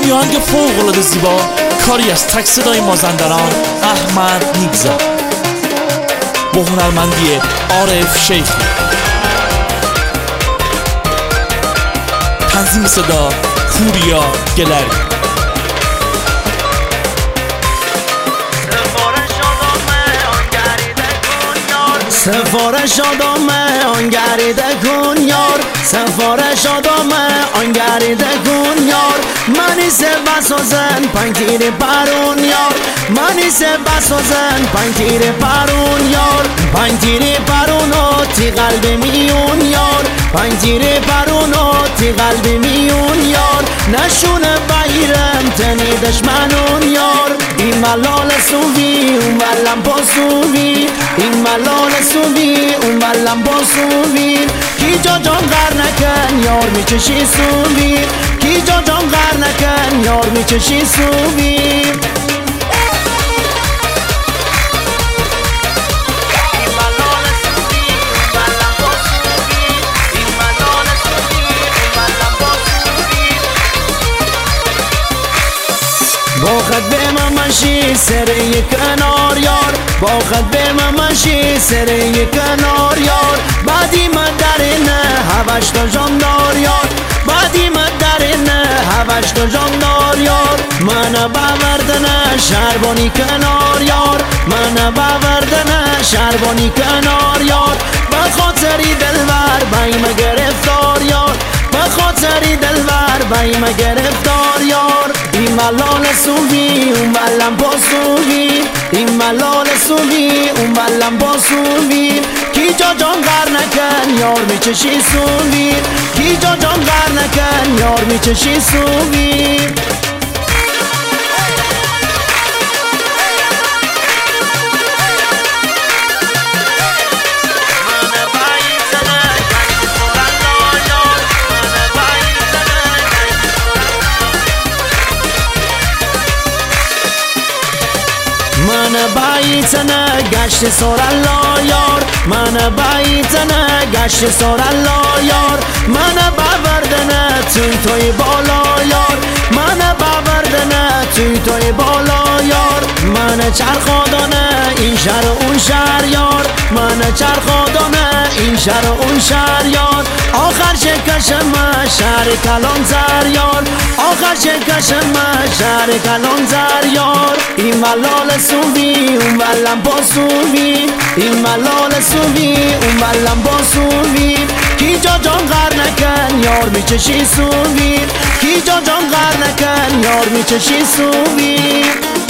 آهنگ فوق‌العاده زیبا، کاری از تک صدای مازندران احمد نیکزا با هنرمندی عارف شیخی. تنظیم صدا پوریا گلری. سفارش آدامه آنگریده کن یار، سفارش آدامه آنگریده کن یار. منی سه بسازن پنگیر پرون یار، منی سه بسازن پنگیر پرون یار. پنگیر پرونو تی قلب میون یار، پنگیر پرونو تی قلب میون یار. نشونه بایرم تنی دشمنون یار. این ملال سوی اون ملم پاسوی، این ملال سوی اون ملم پاسوی. کی جا جان غر نکن یار میچشی سوی، کی جا جان غر نکن یار میچشی سوی. باخد به ممشی سری کنار یار، باخد به ممشی سری کنار یار. بعدی من در نه هوش تا جاندار یار، بعدی من در نه هوش تا جاندار یار. من باوردن شربانی کنار یار، من باوردن شربانی کنار یار. بخاطری دلبر بایم گرفتار یار، بخاطری دلبر بایم گرفتار یار. این ملال سوی اون ملم پاسوی، این ملال سوی اون ملم پاسوی. کی جا جان غر نکن یار میچشی سوی، کی جا جان غر نکن یار میچشی سوی. من بایتنه گشت سورالله یار، من بایتنه گشت سورالله یار. من باوردنه توی بالا یار، من باوردنه توی بالا یار. من چرخادانه این شهر اون شهر یار، من چرخادانه این شهر اون شهر یار. آخر شکشم شهر کلانتر یار، آخر شکشم شهر کلانتر یار. این ملال سوی اون ملم پاسوی، این ملال سوی اون ملم پاسوی. کی جا جان غر نکن یار میچشی سوی، کی جا جان غر نکن یار میچشی سوی.